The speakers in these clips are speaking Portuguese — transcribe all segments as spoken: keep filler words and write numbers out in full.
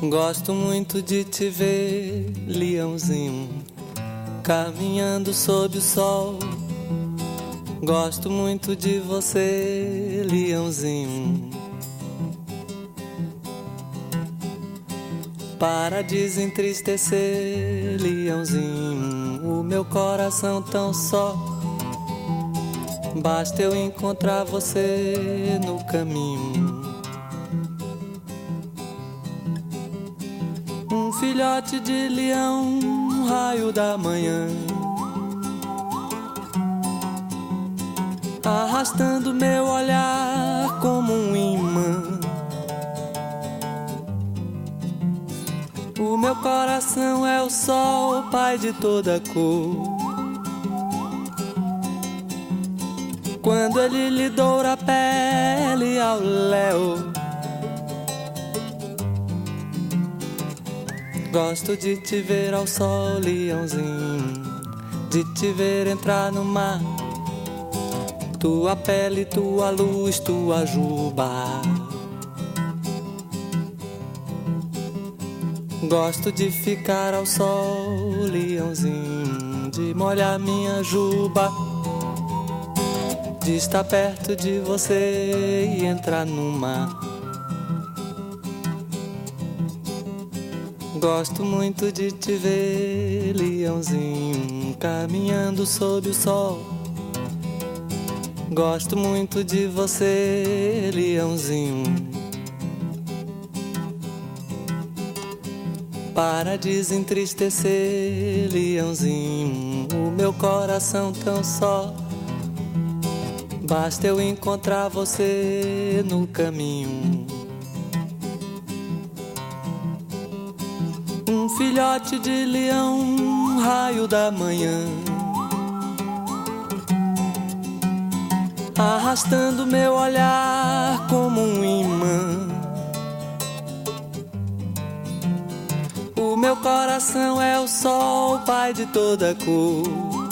Gosto muito de te ver, leãozinho, caminhando sob o sol. Gosto muito de você, leãozinho. Para desentristecer, leãozinho, o meu coração tão só. Basta eu encontrar você no caminho. Um filhote de leão, um raio da manhã, arrastando meu olhar como um imã. O meu coração é o sol, pai de toda cor. Quando ele lhe doura a pele ao léu, gosto de te ver ao sol, leãozinho, de te ver entrar no mar. Tua pele, tua luz, tua juba. Gosto de ficar ao sol, leãozinho, de molhar minha juba, de estar perto de você e entrar no mar. Gosto muito de te ver, leãozinho, caminhando sob o sol. Gosto muito de você, leãozinho. Para desentristecer, leãozinho, o meu coração tão só. Basta eu encontrar você no caminho. Um filhote de leão, um raio da manhã, arrastando meu olhar como um imã. O meu coração é o sol, pai de toda cor.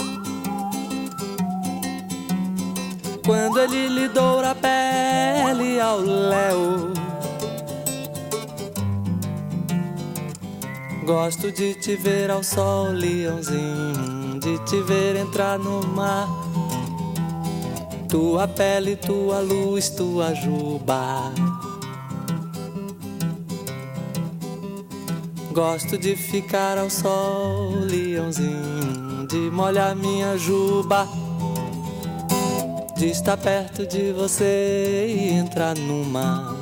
Quando ele lhe doura a pele ao léu, gosto de te ver ao sol, leãozinho, de te ver entrar no mar. Tua pele, tua luz, tua juba. Gosto de ficar ao sol, leãozinho, de molhar minha juba, de estar perto de você e entrar no mar.